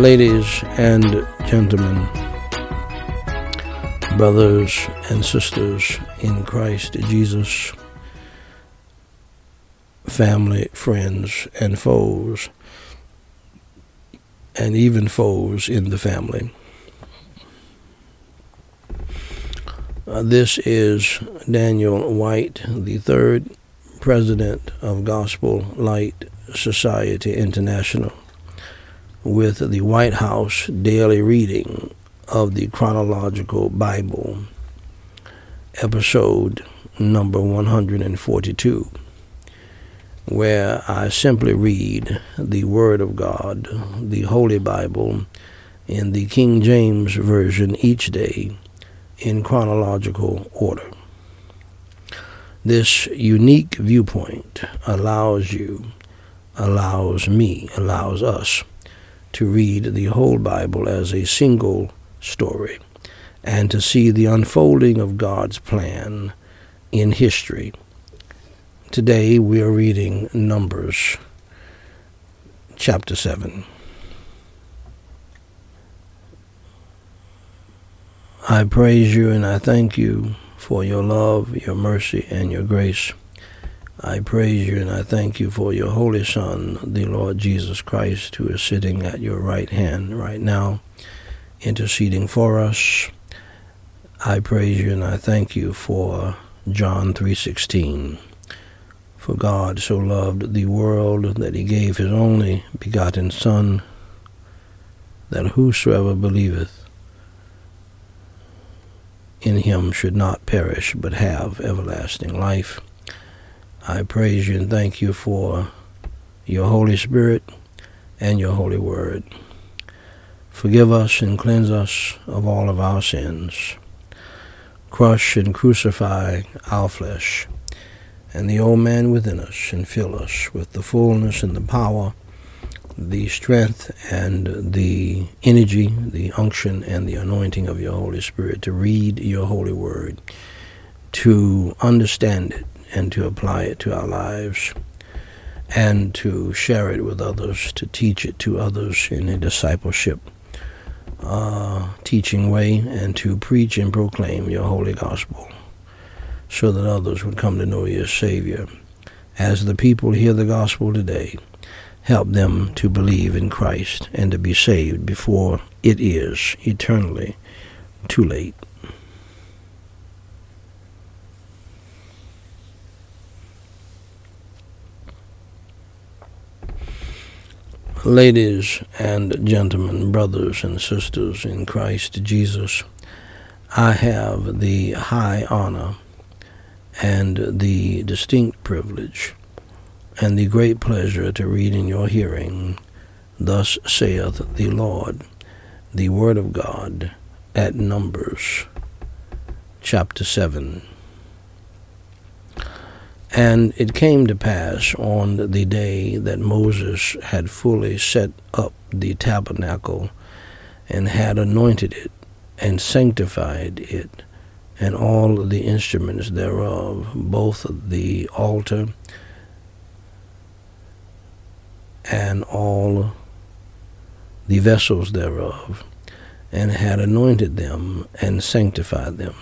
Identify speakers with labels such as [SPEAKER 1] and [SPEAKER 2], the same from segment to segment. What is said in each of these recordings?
[SPEAKER 1] Ladies and gentlemen, brothers and sisters in Christ Jesus, family, friends, and foes, and even foes in the family. This is Daniel White, the third president of Gospel Light Society International, with the White House daily reading of the Chronological Bible, episode number 142, where I simply read the Word of God, the Holy Bible, in the King James Version each day in chronological order. This unique viewpoint allows us to read the whole Bible as a single story and to see the unfolding of God's plan in history. Today we are reading Numbers chapter 7. I praise you and I thank you for your love, your mercy, and your grace. I praise you and I thank you for your Holy Son, the Lord Jesus Christ, who is sitting at your right hand right now, interceding for us. I praise you and I thank you for John 3:16. For God so loved the world that he gave his only begotten Son, that whosoever believeth in him should not perish but have everlasting life. I praise you and thank you for your Holy Spirit and your Holy Word. Forgive us and cleanse us of all of our sins. Crush and crucify our flesh and the old man within us, and fill us with the fullness and the power, the strength and the energy, the unction and the anointing of your Holy Spirit to read your holy word, to understand it and to apply it to our lives, and to share it with others, to teach it to others in a discipleship teaching way, and to preach and proclaim your holy gospel so that others would come to know you as Savior. As the people hear the gospel today, help them to believe in Christ and to be saved before it is eternally too late. Ladies and gentlemen, brothers and sisters in Christ Jesus, I have the high honor and the distinct privilege and the great pleasure to read in your hearing, Thus saith the Lord, the Word of God, at Numbers chapter 7. And it came to pass on the day that Moses had fully set up the tabernacle, and had anointed it, and sanctified it, and all the instruments thereof, both the altar and all the vessels thereof, and had anointed them and sanctified them,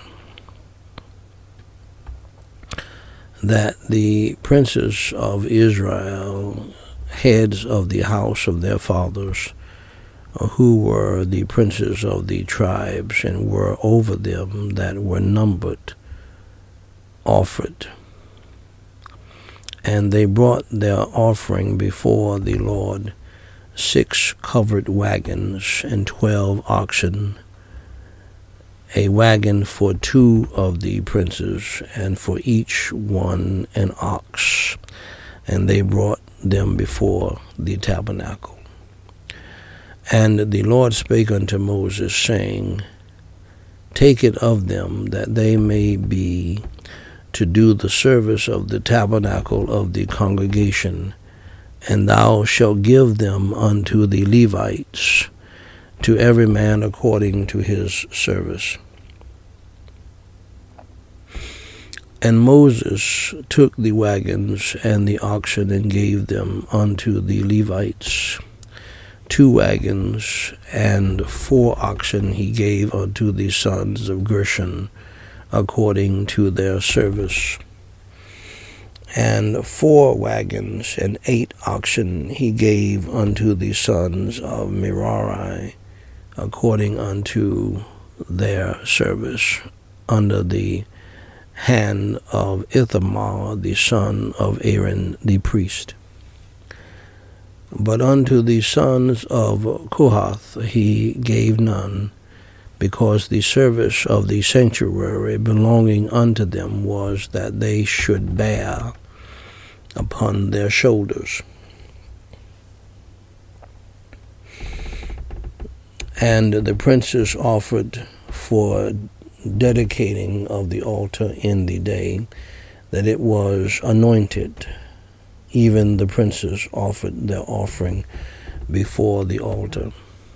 [SPEAKER 1] that the princes of Israel, heads of the house of their fathers, who were the princes of the tribes and were over them that were numbered, offered. And they brought their offering before the Lord, 6 covered wagons and 12 oxen, a wagon for 2 of the princes, and for each one an ox. And they brought them before the tabernacle. And the Lord spake unto Moses, saying, Take it of them, that they may be to do the service of the tabernacle of the congregation, and thou shalt give them unto the Levites, to every man according to his service. And Moses took the wagons and the oxen, and gave them unto the Levites, 2 wagons, and 4 oxen he gave unto the sons of Gershon, according to their service. And 4 wagons and 8 oxen he gave unto the sons of Merari, according unto their service, under the hand of Ithamar, the son of Aaron the priest. But unto the sons of Kohath he gave none, because the service of the sanctuary belonging unto them was that they should bear upon their shoulders. And the princes offered for dedicating of the altar in the day that it was anointed. Even the princes offered their offering before the altar.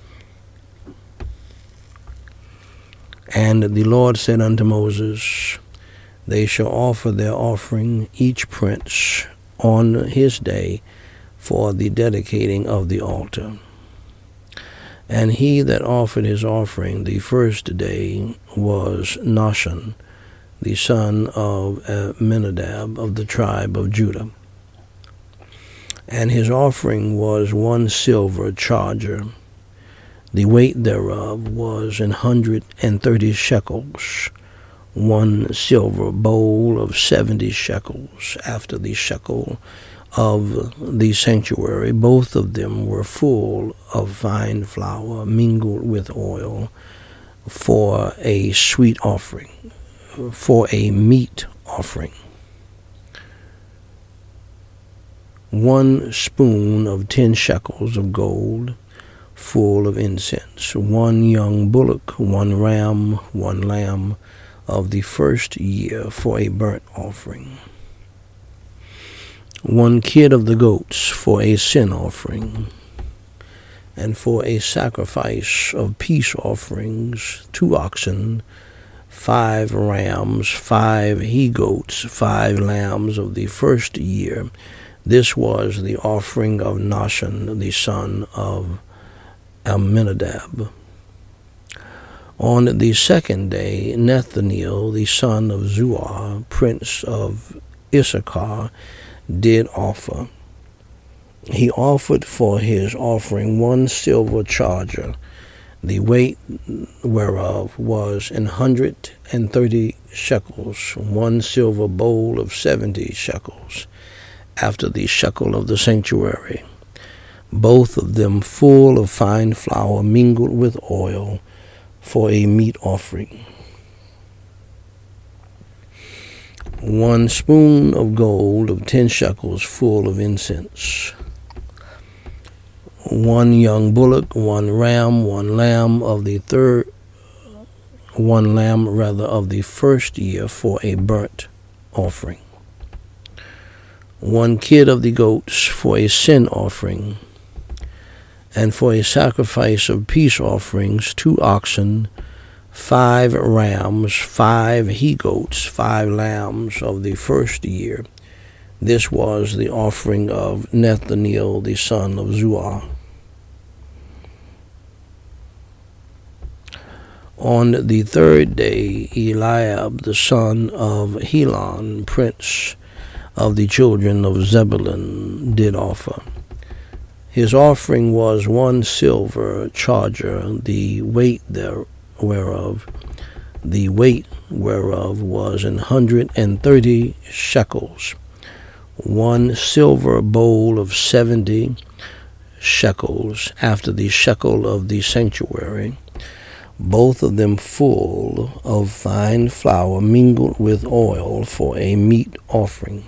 [SPEAKER 1] And the Lord said unto Moses, They shall offer their offering, each prince, on his day, for the dedicating of the altar. And he that offered his offering the first day was Nahshon, the son of Amminadab, of the tribe of Judah. And his offering was 1 silver charger. The weight thereof was 130 shekels, 1 silver bowl of 70 shekels, after the shekel of the sanctuary. Both of them were full of fine flour mingled with oil, for a sweet offering, for a meat offering. 1 spoon of 10 shekels of gold, full of incense. 1 young bullock, 1 ram, 1 lamb of the first year, for a burnt offering. 1 kid of the goats, for a sin offering. And for a sacrifice of peace offerings, 2 oxen, 5 rams, 5 he-goats, 5 lambs of the first year. This was the offering of Nahshon, the son of Amminadab. On the second day, Nethaneel, the son of Zuar, prince of Issachar, did offer. He offered for his offering 1 silver charger, the weight whereof was 130 shekels, 1 silver bowl of 70 shekels, after the shekel of the sanctuary, both of them full of fine flour mingled with oil, for a meat offering. 1 spoon of gold of 10 shekels, full of incense. 1 young bullock, 1 ram, 1 lamb of the of the first year, for a burnt offering. 1 kid of the goats, for a sin offering. And for a sacrifice of peace offerings, 2 oxen, 5 rams, 5 he-goats, 5 lambs of the first year. This was the offering of Nethaneel, the son of Zuar. On the third day, Eliab, the son of Helon, prince of the children of Zebulun, did offer. His offering was 1 silver charger, the weight whereof was 130 shekels, 1 silver bowl of 70 shekels, after the shekel of the sanctuary, both of them full of fine flour mingled with oil, for a meat offering.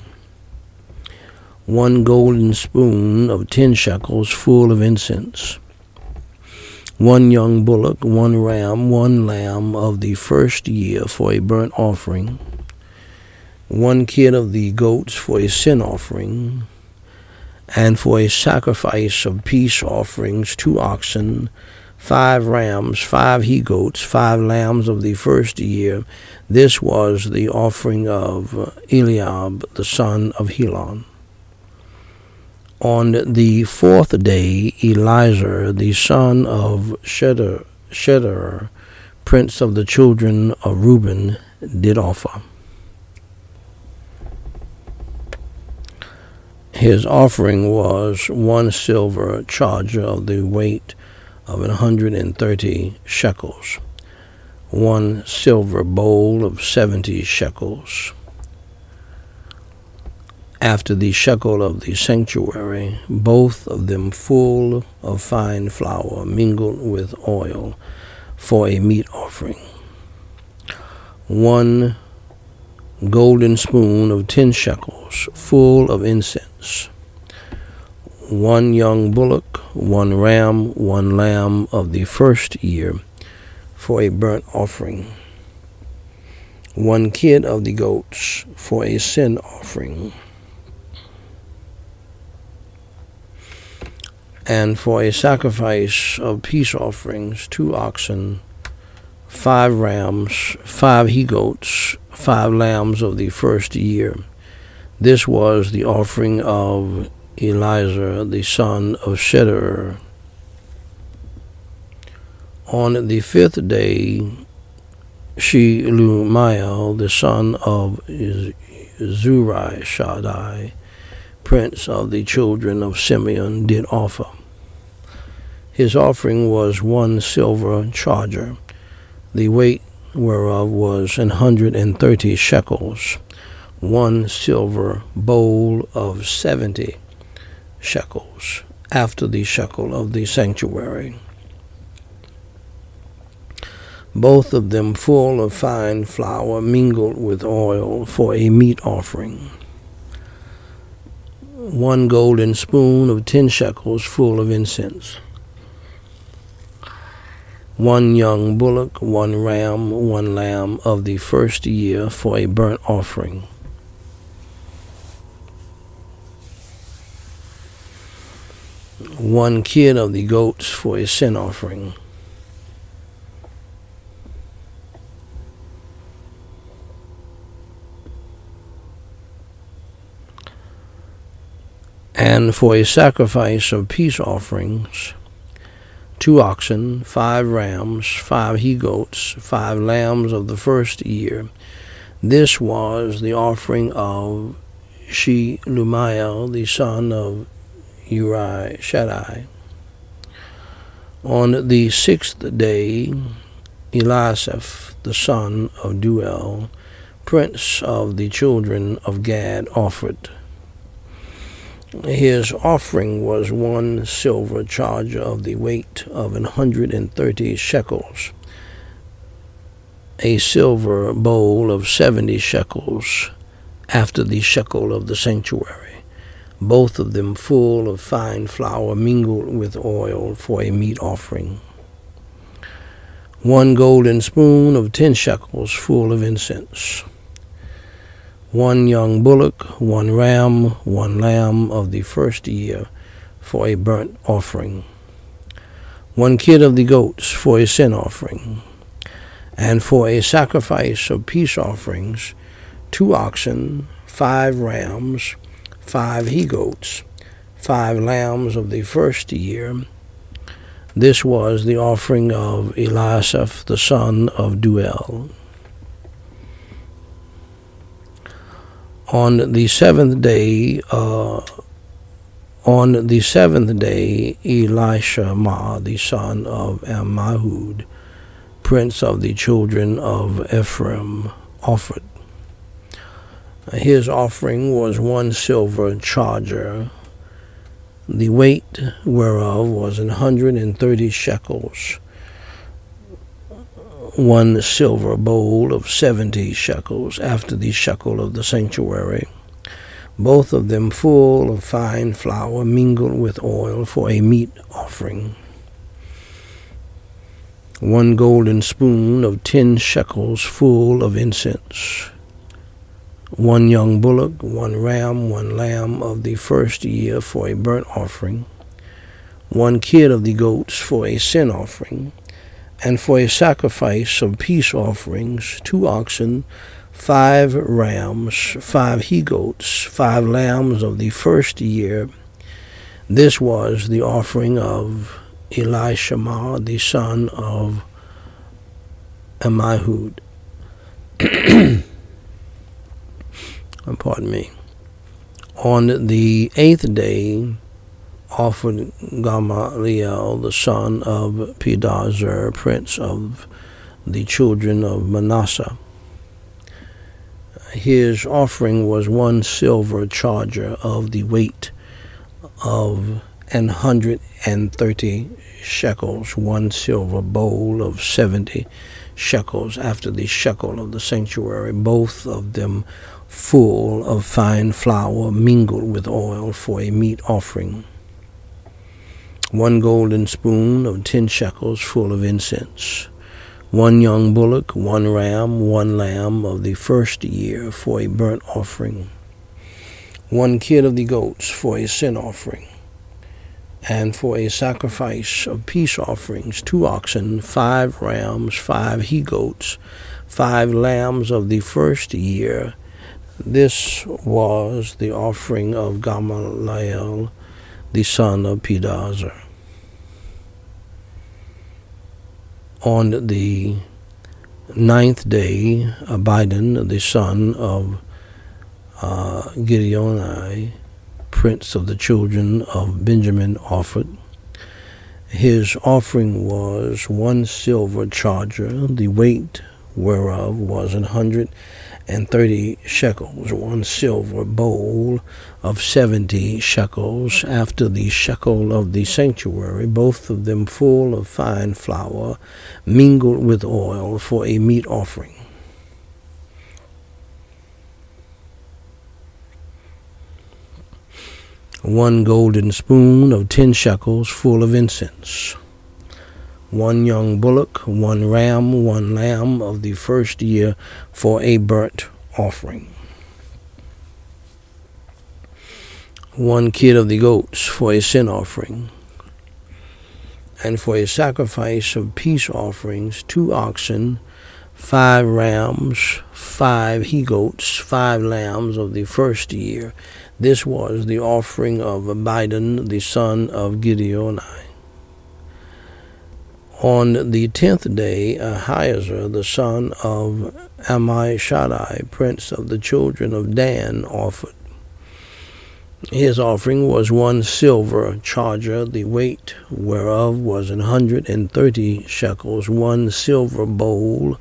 [SPEAKER 1] 1 golden spoon of 10 shekels, full of incense. 1 young bullock, 1 ram, 1 lamb of the first year, for a burnt offering. 1 kid of the goats, for a sin offering. And for a sacrifice of peace offerings, 2 oxen, 5 rams, 5 he-goats, 5 lambs of the first year. This was the offering of Eliab, the son of Helon. On the fourth day, Eliezer, the son of Shedeur, prince of the children of Reuben, did offer. His offering was 1 silver charger of the weight of 130 shekels, 1 silver bowl of 70 shekels, after the shekel of the sanctuary, both of them full of fine flour mingled with oil, for a meat offering. 1 golden spoon of 10 shekels, full of incense. 1 young bullock, 1 ram, 1 lamb of the first year, for a burnt offering. 1 kid of the goats, for a sin offering. And for a sacrifice of peace offerings, 2 oxen, 5 rams, 5 he-goats, 5 lambs of the first year. This was the offering of Eliezer, the son of Shedeur. On the 5th day, Shelumiel, the son of Zurishaddai, prince of the children of Simeon, did offer. His offering was 1 silver charger, the weight whereof was 130 shekels, 1 silver bowl of 70 shekels, after the shekel of the sanctuary, both of them full of fine flour mingled with oil, for a meat offering. 1 golden spoon of 10 shekels, full of incense. 1 young bullock, 1 ram, 1 lamb of the first year, for a burnt offering. 1 kid of the goats, for a sin offering. And for a sacrifice of peace offerings, 2 oxen, 5 rams, 5 he-goats, 5 lambs of the first year. This was the offering of Shelumiel, the son of Zurishaddai. On the 6th day, Eliasaph, the son of Deuel, prince of the children of Gad, offered. His offering was 1 silver charger of the weight of 130 shekels, a silver bowl of 70 shekels, after the shekel of the sanctuary, both of them full of fine flour mingled with oil, for a meat offering. 1 golden spoon of 10 shekels, full of incense. 1 young bullock, 1 ram, 1 lamb of the first year, for a burnt offering. 1 kid of the goats, for a sin offering. And for a sacrifice of peace offerings, 2 oxen, 5 rams, 5 he-goats, 5 lambs of the first year. This was the offering of Eliasaph, the son of Deuel. On the seventh day, Elishama, the son of Ammihud, prince of the children of Ephraim, offered. His offering was 1 silver charger, the weight whereof was 130 shekels, 1 silver bowl of 70 shekels, after the shekel of the sanctuary, both of them full of fine flour mingled with oil, for a meat offering. 1 golden spoon of 10 shekels, full of incense. 1 young bullock, 1 ram, 1 lamb of the first year, for a burnt offering. 1 kid of the goats, for a sin offering. And for a sacrifice of peace offerings, 2 oxen, 5 rams, 5 he-goats, 5 lambs of the first year. This was the offering of Elishama, the son of Ammihud. Pardon me. On the 8th day offered Gamaliel, the son of Pedahzur, prince of the children of Manasseh. His offering was 1 silver charger of the weight of 130 shekels, 1 silver bowl of 70 shekels after the shekel of the sanctuary, both of them full of fine flour mingled with oil for a meat offering. 1 golden spoon of 10 shekels full of incense. 1 young bullock, 1 ram, 1 lamb of the first year for a burnt offering. 1 kid of the goats for a sin offering. And for a sacrifice of peace offerings, 2 oxen, 5 rams, 5 he-goats, 5 lambs of the first year. This was the offering of Gamaliel, the son of Pedahzur. On the 9th day, Abidan, the son of Gideoni, prince of the children of Benjamin, offered. His offering was 1 silver charger, the weight whereof was 130 shekels, 1 silver bowl of 70 shekels after the shekel of the sanctuary, both of them full of fine flour mingled with oil for a meat offering. 1 golden spoon of 10 shekels full of incense. 1 young bullock, 1 ram, 1 lamb of the first year for a burnt offering. 1 kid of the goats for a sin offering. And for a sacrifice of peace offerings, 2 oxen, 5 rams, 5 he-goats, 5 lambs of the first year. This was the offering of Abidan, the son of Gideoni. On the 10th day, Ahiezer, the son of Ammishaddai, prince of the children of Dan, offered. His offering was 1 silver charger, the weight whereof was 130 shekels, 1 silver bowl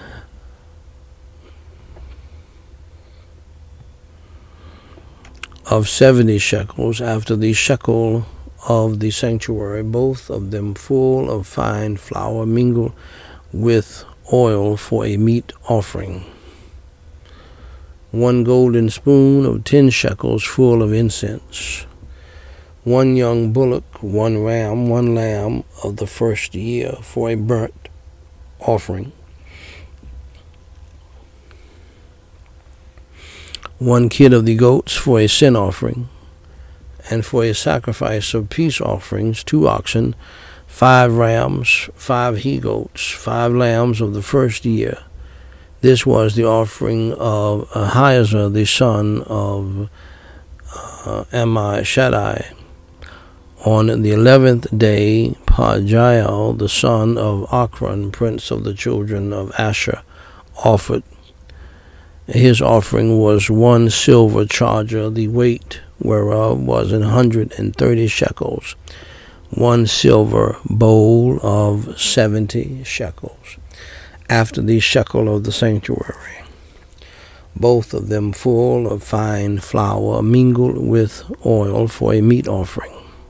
[SPEAKER 1] of 70 shekels after the shekel of the sanctuary, both of them full of fine flour mingled with oil for a meat offering. 1 golden spoon of 10 shekels full of incense. 1 young bullock, 1 ram, 1 lamb of the first year for a burnt offering. 1 kid of the goats for a sin offering, and for a sacrifice of peace offerings, 2 oxen, 5 rams, 5 he-goats, 5 lambs of the first year. This was the offering of Ahiezer, the son of Ammishaddai. On the 11th day, Pagiel, the son of Ochran, prince of the children of Asher, offered. His offering was 1 silver charger, the weight whereof was 130 shekels, 1 silver bowl of 70 shekels, after the shekel of the sanctuary, both of them full of fine flour mingled with oil for a meat offering.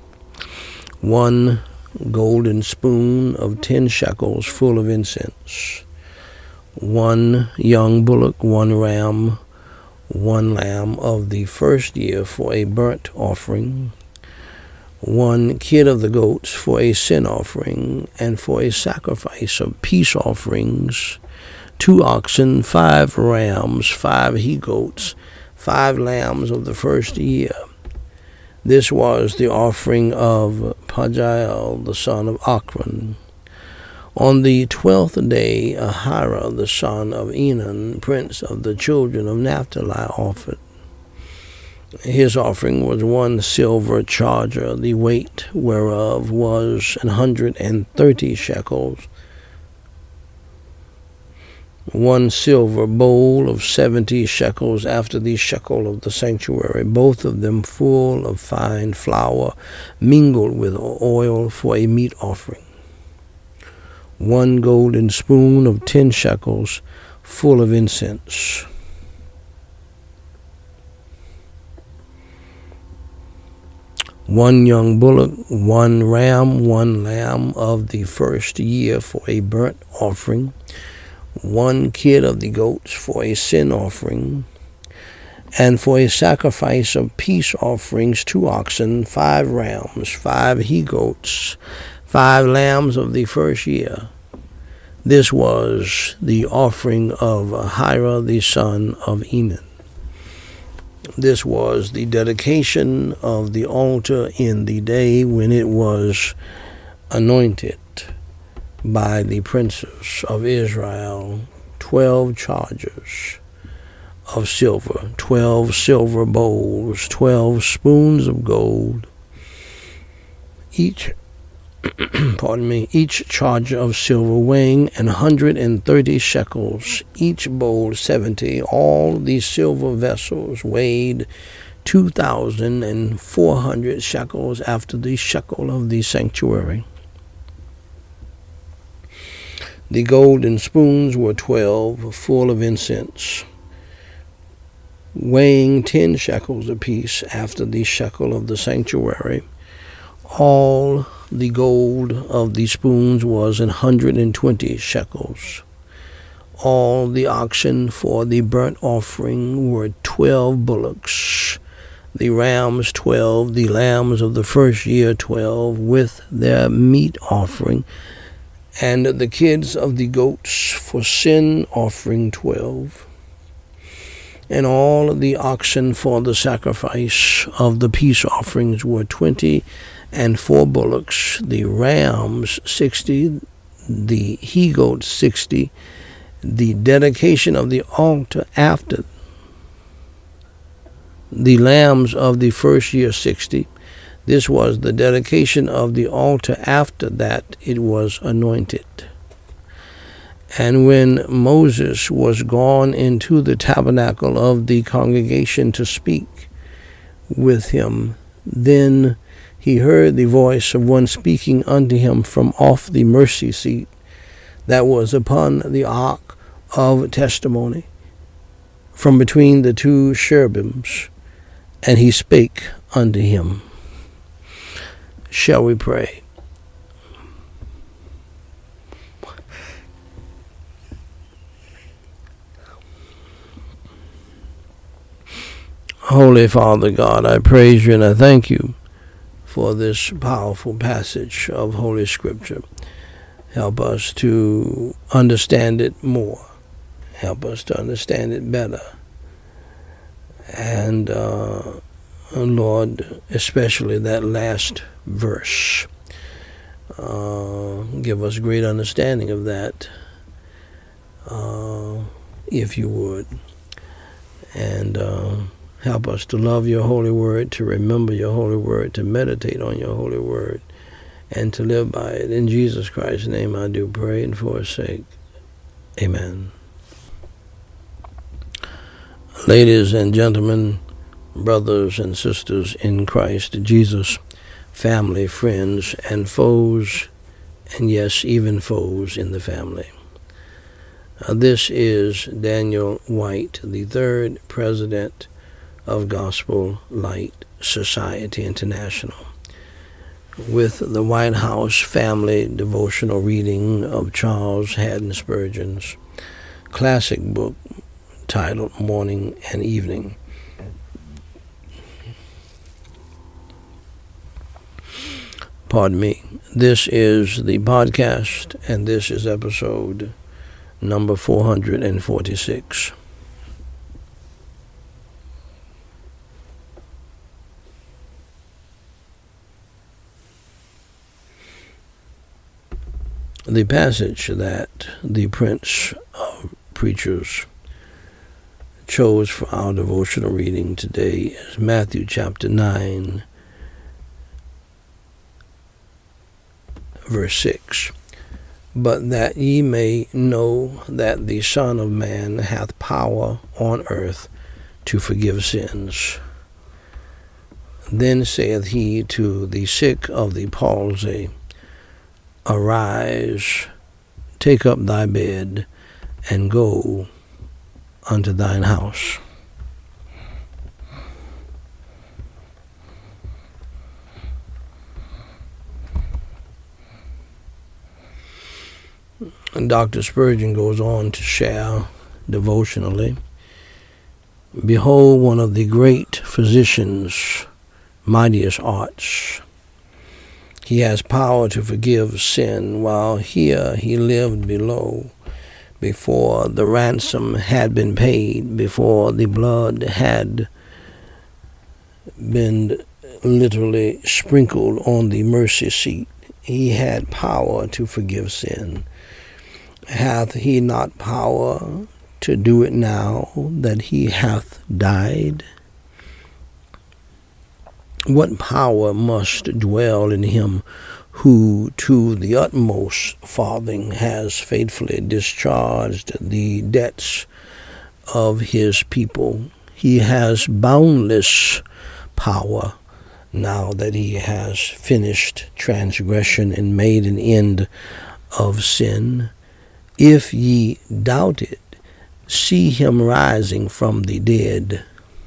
[SPEAKER 1] 1 golden spoon of 10 shekels full of incense. 1 young bullock, 1 ram, 1 lamb of the first year for a burnt offering. 1 kid of the goats for a sin offering, and for a sacrifice of peace offerings, 2 oxen, 5 rams, 5 he-goats, 5 lambs of the first year. This was the offering of Pagiel, the son of Ochran. On the 12th day, Ahira, the son of Enan, prince of the children of Naphtali, offered. His offering was 1 silver charger, the weight whereof was 130 shekels, 1 silver bowl of 70 shekels after the shekel of the sanctuary, both of them full of fine flour mingled with oil for a meat offering, 1 golden spoon of 10 shekels full of incense, 1 young bullock, 1 ram, 1 lamb of the first year for a burnt offering, 1 kid of the goats for a sin offering, and for a sacrifice of peace offerings 2 oxen, 5 rams, 5 he-goats, 5 lambs of the first year. This was the offering of Ahira the son of Enan. This was the dedication of the altar in the day when it was anointed by the princes of Israel, 12 chargers of silver, 12 silver bowls, 12 spoons of gold, each charger of silver weighing 130 shekels, each bowl 70. All these silver vessels weighed 2,400 shekels after the shekel of the sanctuary. The golden spoons were 12, full of incense, weighing 10 shekels apiece after the shekel of the sanctuary. All the gold of the spoons was 120 shekels. All the oxen for the burnt offering were 12 bullocks, the rams 12, the lambs of the first year 12, with their meat offering, and the kids of the goats for sin offering 12. And all the oxen for the sacrifice of the peace offerings were 20, and 4 bullocks, the rams 60, the he-goats 60, the dedication of the altar after, the lambs of the first year 60. This was the dedication of the altar after that it was anointed. And when Moses was gone into the tabernacle of the congregation to speak with him, then he heard the voice of one speaking unto him from off the mercy seat that was upon the ark of testimony, from between the 2 cherubims, and he spake unto him. Shall we pray? Holy Father God, I praise you and I thank you for this powerful passage of Holy Scripture. Help us to understand it more. Help us to understand it better. And, Lord, especially that last verse. Give us great understanding of that, if you would. And help us to love your holy word, to remember your holy word, to meditate on your holy word, and to live by it. In Jesus Christ's name I do pray and for his sake. Amen. Ladies and gentlemen, brothers and sisters in Christ Jesus, family, friends, and foes, and yes, even foes in the family. This is Daniel White, the 3rd president of Gospel Light Society International, with the White House Family Devotional reading of Charles Haddon Spurgeon's classic book titled Morning and Evening. Pardon me. This is the podcast, and this is episode number 446. The passage that the Prince of Preachers chose for our devotional reading today is Matthew chapter 9, verse 6. But that ye may know that the Son of Man hath power on earth to forgive sins. Then saith he to the sick of the palsy, Arise, take up thy bed, and go unto thine house. And Dr. Spurgeon goes on to share devotionally, Behold one of the great physician's mightiest arts. He has power to forgive sin, while here he lived below, before the ransom had been paid, before the blood had been literally sprinkled on the mercy seat. He had power to forgive sin. Hath he not power to do it now that he hath died? What power must dwell in him who to the utmost farthing has faithfully discharged the debts of his people? He has boundless power now that he has finished transgression and made an end of sin. If ye doubt it, see him rising from the dead.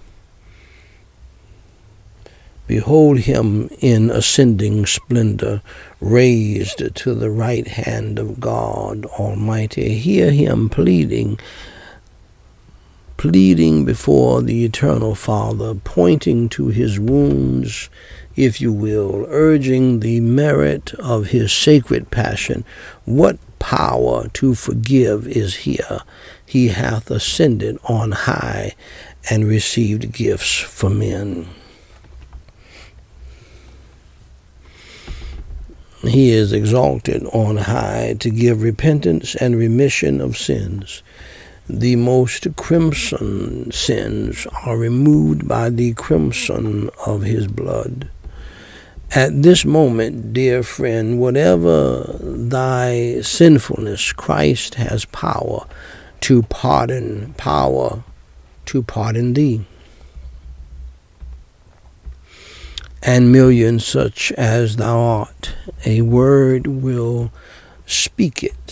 [SPEAKER 1] Behold him in ascending splendor, raised to the right hand of God Almighty. Hear him pleading before the eternal Father, pointing to his wounds, if you will, urging the merit of his sacred passion. What power to forgive is here. He hath ascended on high and received gifts for men. He is exalted on high to give repentance and remission of sins. The most crimson sins are removed by the crimson of his blood. At this moment, dear friend, whatever thy sinfulness, Christ has power to pardon thee. And millions such as thou art, a word will speak it.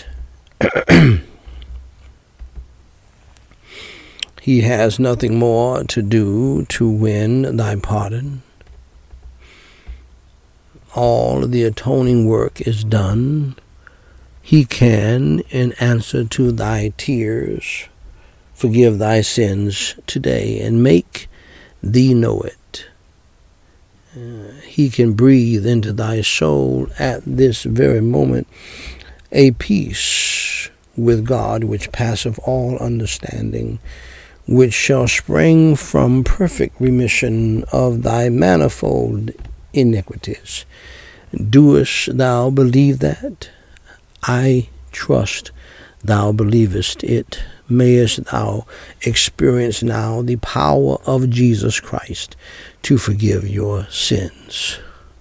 [SPEAKER 1] He has nothing more to do to win thy pardon. All the atoning work is done. He can, in answer to thy tears, forgive thy sins today and make thee know it. He can breathe into thy soul at this very moment a peace with God which passeth all understanding, which shall spring from perfect remission of thy manifold iniquities. Doest thou believe that? I trust thou believest it. Mayest thou experience now the power of Jesus Christ to forgive your sins.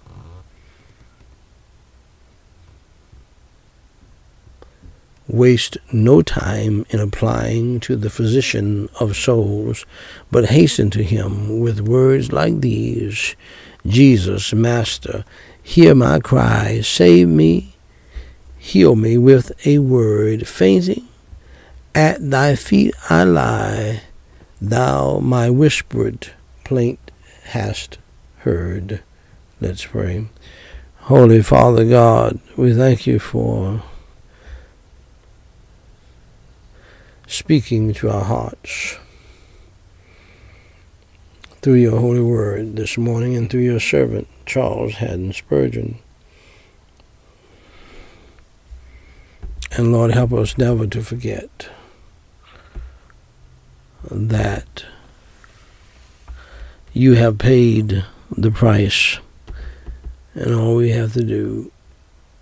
[SPEAKER 1] Waste no time in applying to the physician of souls, but hasten to him with words like these. Jesus, Master, hear my cry, save me, heal me with a word. Fainting at thy feet I lie, thou my whispered plaint hast heard. Let's pray. Holy Father God, we thank you for speaking to our hearts through your holy word this morning and through your servant, Charles Haddon Spurgeon. And Lord, help us never to forget that you have paid the price, and all we have to do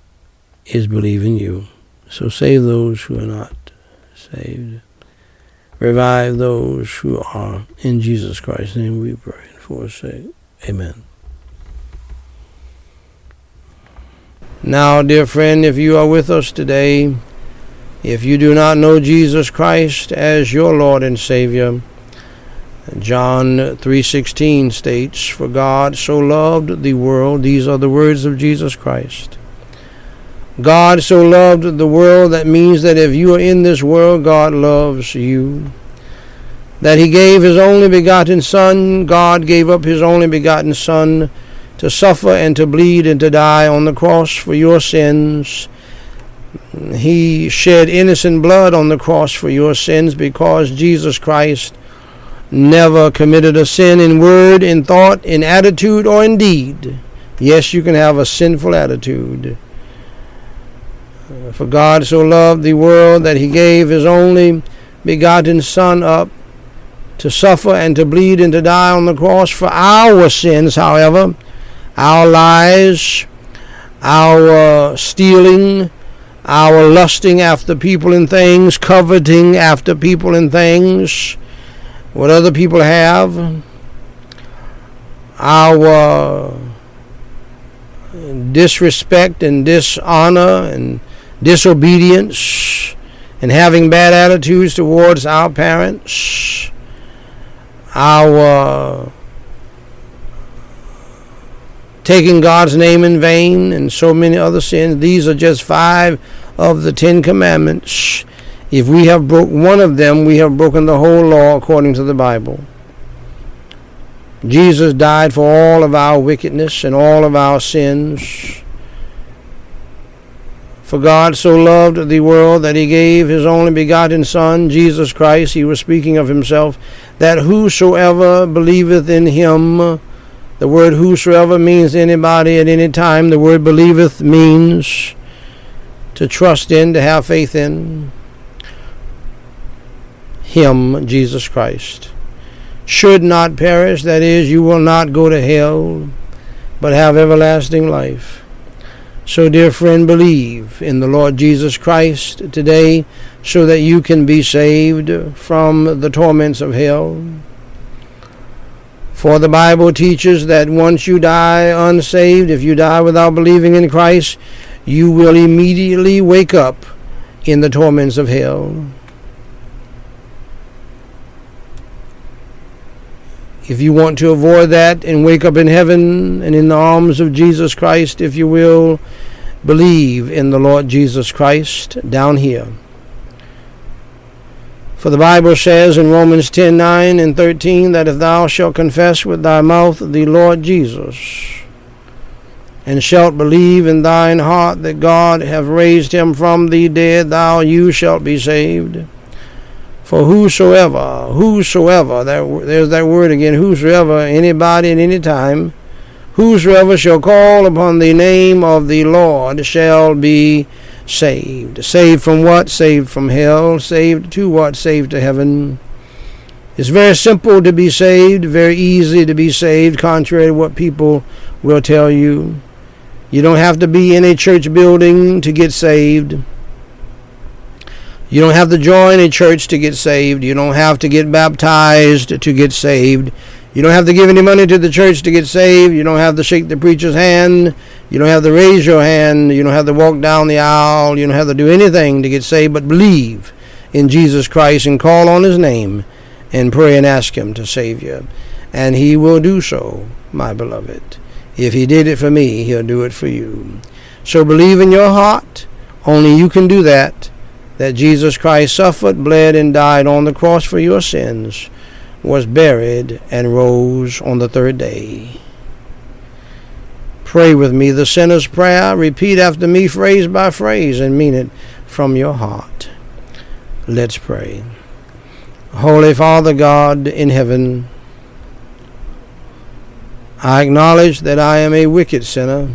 [SPEAKER 1] is believe in you. So save those who are not saved. Revive those who are in Jesus Christ's name we pray. And for his sake, amen. Now, dear friend, if you are with us today, if you do not know Jesus Christ as your Lord and Savior, John 3:16 states, "For God so loved the world," these are the words of Jesus Christ. God so loved the world, that means that if you are in this world, God loves you. That he gave his only begotten Son, God gave up his only begotten Son to suffer and to bleed and to die on the cross for your sins. He shed innocent blood on the cross for your sins because Jesus Christ never committed a sin in word, in thought, in attitude, or in deed. Yes, you can have a sinful attitude. For God so loved the world that he gave his only begotten Son up to suffer and to bleed and to die on the cross for our sins, however, our lies, our stealing, our lusting after people and things, coveting after people and things, what other people have, our disrespect and dishonor and disobedience and having bad attitudes towards our parents, our taking God's name in vain, and so many other sins. These are just 5 of the 10 commandments. If we have broke one of them, we have broken the whole law according to the Bible. Jesus died for all of our wickedness and all of our sins. For God so loved the world that he gave his only begotten Son, Jesus Christ, he was speaking of himself, that whosoever believeth in him. The word whosoever means anybody at any time. The word believeth means to trust in, to have faith in him, Jesus Christ. Should not perish, that is, you will not go to hell, but have everlasting life. So, dear friend, believe in the Lord Jesus Christ today so that you can be saved from the torments of hell. For the Bible teaches that once you die unsaved, if you die without believing in Christ, you will immediately wake up in the torments of hell. If you want to avoid that and wake up in heaven and in the arms of Jesus Christ, if you will, believe in the Lord Jesus Christ down here. For the Bible says in Romans 10:9 and 13 that if thou shalt confess with thy mouth the Lord Jesus, and shalt believe in thine heart that God hath raised him from the dead, you shalt be saved. For whosoever, there's that word again, whosoever, anybody at any time, whosoever shall call upon the name of the Lord shall be saved. Saved from what? Saved from hell. Saved to what? Saved to heaven. It's very simple to be saved, very easy to be saved, contrary to what people will tell you. You don't have to be in a church building to get saved. You don't have to join a church to get saved. You don't have to get baptized to get saved. You don't have to give any money to the church to get saved. You don't have to shake the preacher's hand. You don't have to raise your hand. You don't have to walk down the aisle. You don't have to do anything to get saved, but believe in Jesus Christ and call on his name and pray and ask him to save you. And he will do so, my beloved. If he did it for me, he'll do it for you. So believe in your heart. Only you can do that Jesus Christ suffered, bled, and died on the cross for your sins, was buried, and rose on the 3rd day. Pray with me the sinner's prayer. Repeat after me phrase by phrase and mean it from your heart. Let's pray. Holy Father God in heaven, I acknowledge that I am a wicked sinner,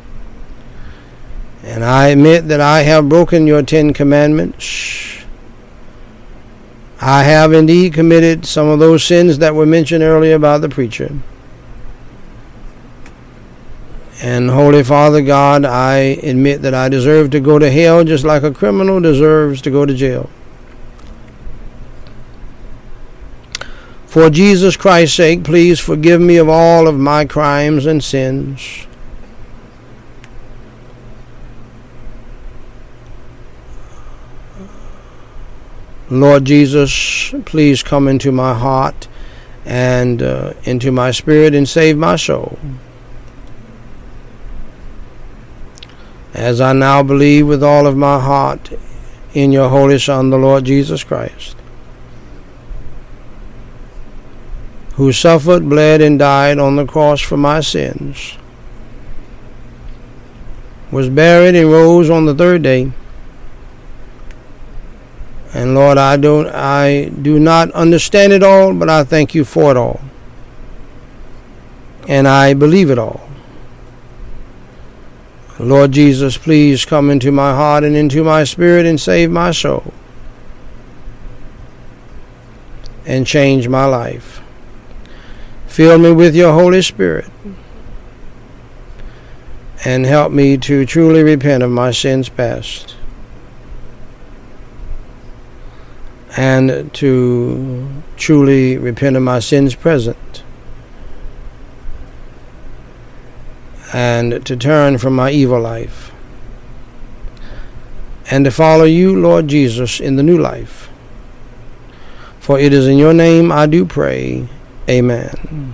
[SPEAKER 1] and I admit that I have broken your 10 commandments. I have indeed committed some of those sins that were mentioned earlier by the preacher. And Holy Father God, I admit that I deserve to go to hell just like a criminal deserves to go to jail. For Jesus Christ's sake, please forgive me of all of my crimes and sins. Lord Jesus, please come into my heart and into my spirit and save my soul. As I now believe with all of my heart in your Holy Son, the Lord Jesus Christ, who suffered, bled, and died on the cross for my sins, was buried and rose on the third day. And Lord, I do not understand it all, but I thank you for it all. And I believe it all. Lord Jesus, please come into my heart and into my spirit and save my soul. And change my life. Fill me with your Holy Spirit. And help me to truly repent of my sins past. And to truly repent of my sins present. And to turn from my evil life. And to follow you, Lord Jesus, in the new life. For it is in your name I do pray. Amen.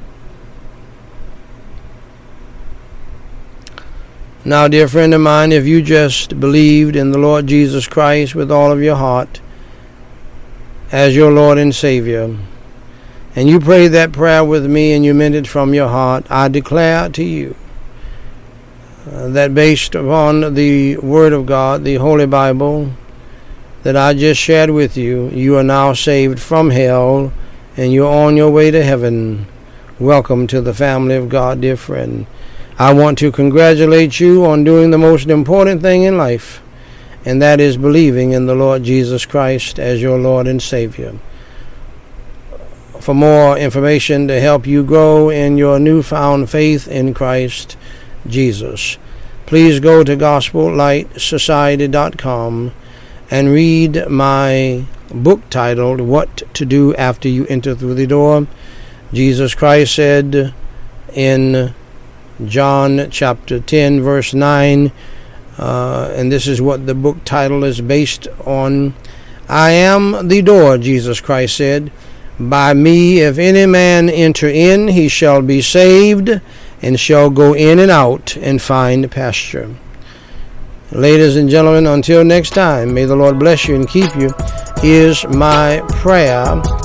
[SPEAKER 1] Now, dear friend of mine, if you just believed in the Lord Jesus Christ with all of your heart, as your Lord and Savior, and you prayed that prayer with me and you meant it from your heart, I declare to you that based upon the Word of God, the Holy Bible, that I just shared with you, you are now saved from hell and you're on your way to heaven. Welcome to the family of God, dear friend. I want to congratulate you on doing the most important thing in life, and that is believing in the Lord Jesus Christ as your Lord and Savior. For more information to help you grow in your newfound faith in Christ Jesus, please go to GospelLightSociety.com and read my book titled What to Do After You Enter Through the Door. Jesus Christ said in John chapter 10, verse 9, and this is what the book title is based on. I am the door, Jesus Christ said. By me, if any man enter in, he shall be saved, and shall go in and out and find pasture. Ladies and gentlemen, until next time, may the Lord bless you and keep you, is my prayer.